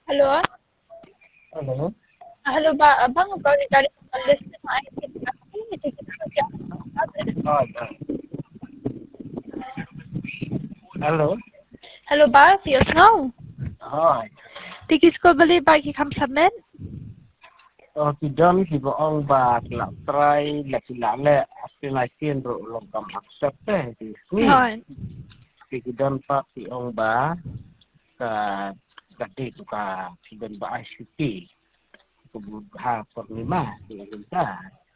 Halo? Halo. Halo, Abang baru dari list main kita ini kita kerja. Oh, ada. Halo. Halo, Ba, siyo snow. Hi. Tiki ko beli bagi kam submit. Oh, tidak si bohong bah kelak try laki le aspirasi untuk logam accept di sini. Hai. Tidak pak si ong bah ke gede tu ka tidak bah ICT kebutuhan pernima di kita.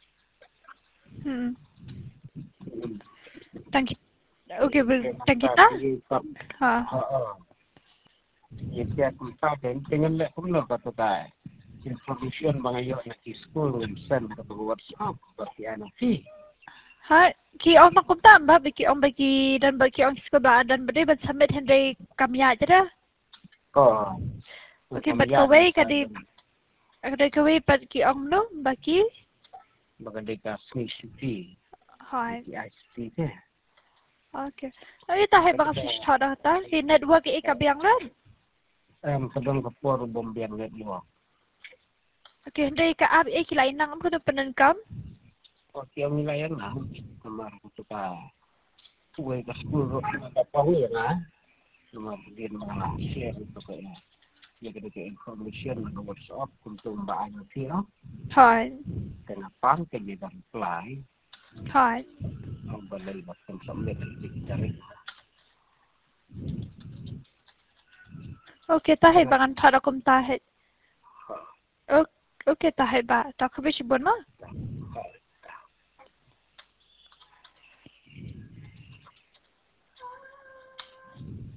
Thank you. Okay, thank kita. Ha. Ya dia kita dengan le pun nak kata tak. Information bangayok na school and send ke WhatsApp bagi anak si. Hai, ki ong makumta ba bagi ong bagi dan bagi ong ko ba dan bade ban submit henday kamya jada. Oh. Okay, but kawai kadi ada kawai but ki ong no bagi Bagay ka Smith City. hai. ICT ke. Okay. Ay tahay bang switch thada ta ki network e kabyang ran. Kadang kapor bombian network. Okay, henday ka ab e kilain nang ko na panankam. Okay, ang nilayan na. Kamar ko ito ka. Uwe ka school road na kapawi na. Lumabagin mga share ito ka na. Yung ka information na WhatsApp kung tumbaan na siya. Hai. Kenapa? Kaya reply. Hai. Ang balay ba kung submit ang dictionary. Okay, tahay bangan thada kum tahay. Okay, tahay ba? Ta khabish bona?